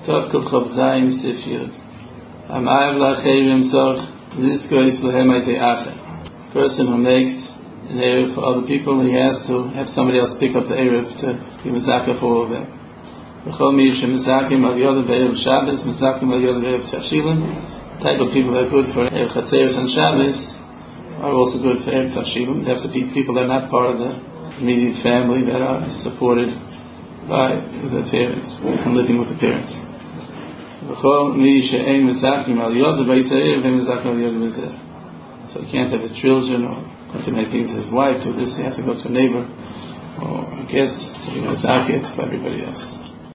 Tov Kuf Chav Zayin Sif Yud. Amav La'Cheirim Sorch Lizkos Lehem Aytei Acher. Person who makes an Erev for other people, he has to have somebody else pick up the Erev to be Mezakah for all of them. V'chol mi shemezakim al Yodav Erev Shabbos, Mezakim al Yodav Erev Tavshilin. The type of people that are good for Erev Chatzeros and Shabbos are also good for Erev Tavshilin. They have to be people that are not part of the immediate family, that are supported by the parents and living with the parents. So he can't have his children or go to make things to his wife, do this, he has to go to a neighbor or a guest, so he has to for everybody else.